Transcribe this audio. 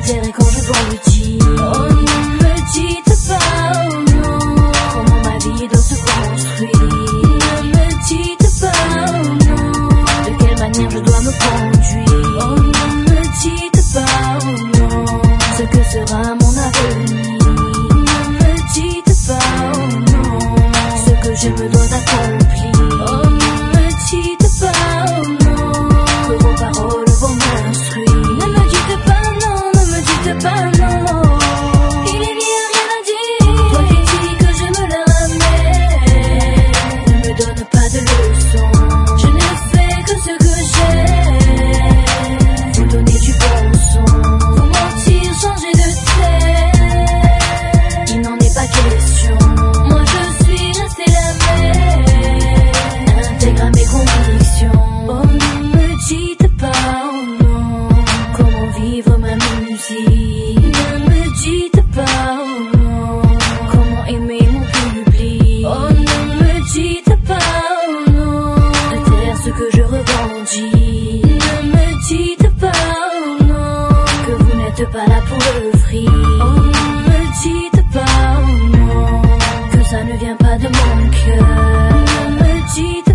tairai quand je dois le dire. Oh, ne me dites pas, oh non, comment ma vie doit se construire. Ne me dites pas, oh non, de quelle manière je dois me conduire. Oh, ne me dites pas, oh non, ce que sera mon avenir. Ne me dites pas, oh non, ce que je me dois d'accomplir. Oh, ne me dites pas, oh non, que vos paroles vont m'instruire. Ne me dites pas non, ne me dites pas non. Il est bien rien à dire. Toi qui dis que je me la ramène, ne me donne pas de leçons. Je n'ai fait que ce que j'ai. Vous donner du bon son, vous mentir, changer de tête. Il n'en est pas question. Moi je suis restée la même, intègre à mes convictions. Oh, ne me dites pas, oh non, comment vivre ma musique. Ne me dites pas, oh non, comment aimer mon public. Oh, ne me dites pas, oh non, de taire ce que je revendique. Ne me dites pas, oh non, que vous n'êtes pas là pour le fric. Oh, ne me dites pas, oh non, que ça ne vient pas de mon cœur. Ne me dites